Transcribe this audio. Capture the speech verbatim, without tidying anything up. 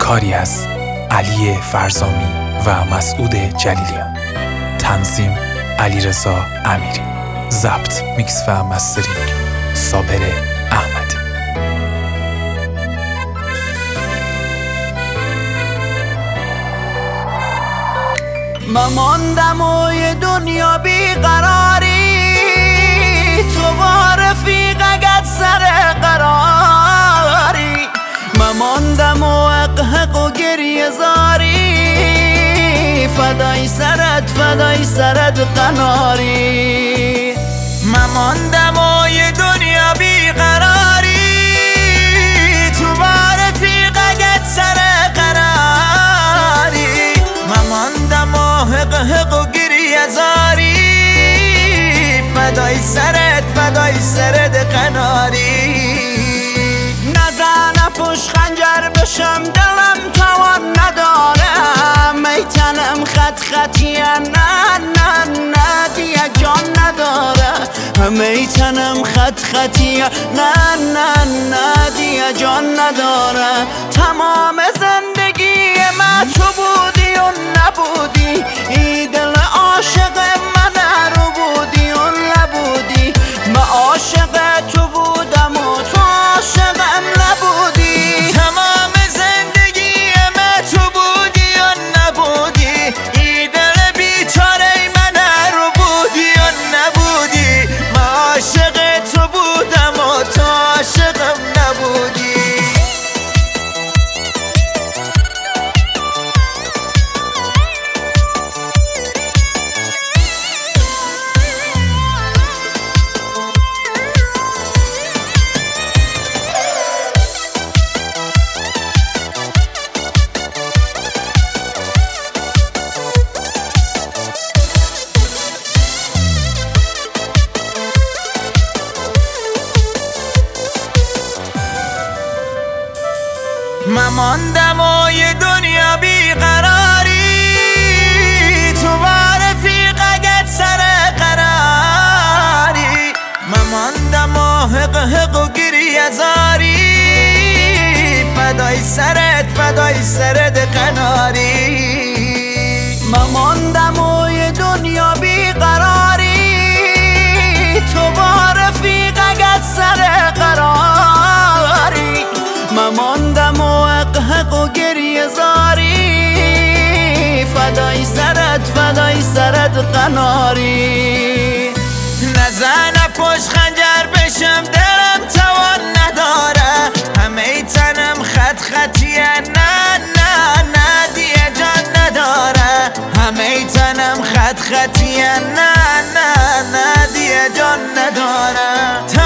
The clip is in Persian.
کاری از علی فرزامی و مسعود جلیلیان. تنظیم علیرضا امیری. ضبط، میکس و مسترینگ صابر احمدی. من ماندم و یه دنیا بیقراری، تو با رفیقت سر قراری. من ماندم و حق حق و گریه زاری، فدای سرت فدای سرت قناری. من ماندم و یه دنیا بیقراری، تو با رفیقت سر قراری. من ماندم و حق حق و گریه زاری، فدای سرت فدای سرت قناری. نزنه پشت خنجر بشم دلم توان ندارم، میتنم خط خطیه نه نه نه دیگه جان نداره. میتنم خط خطیه نه نه نه دیگه جان نداره. تمام زندگی من تو بودی و نبودی، ای دل عاشق من رو بودی و نبودی. من عاشق تو بودم و تو عاشقم نبودی. تمام زندگی من تو بودی و نبودی، ای دل بیچاره من رو بودی و نبودی. من عاشق تو بودم و تو عاشقم نبودی. من ماندم و یه دنیا بیقراری، تو با رفیقت سر قراری. من ماندم و حق حق و گریه زاری، فدای سرت فدای سرت قناری. من ماندم و یه دنیا بیقراری، تو با رفیقت سر قراری. من ماندم و حق حق و گریه زاری، فدای سرت فدای سرت قناری. نزنه پشت خنجر بشم دلم توان نداره، همه تنم خط خطیه نه نه نه دیگه جان نداره. همه تنم خط خطیه نه نه نه دیگه جان نداره.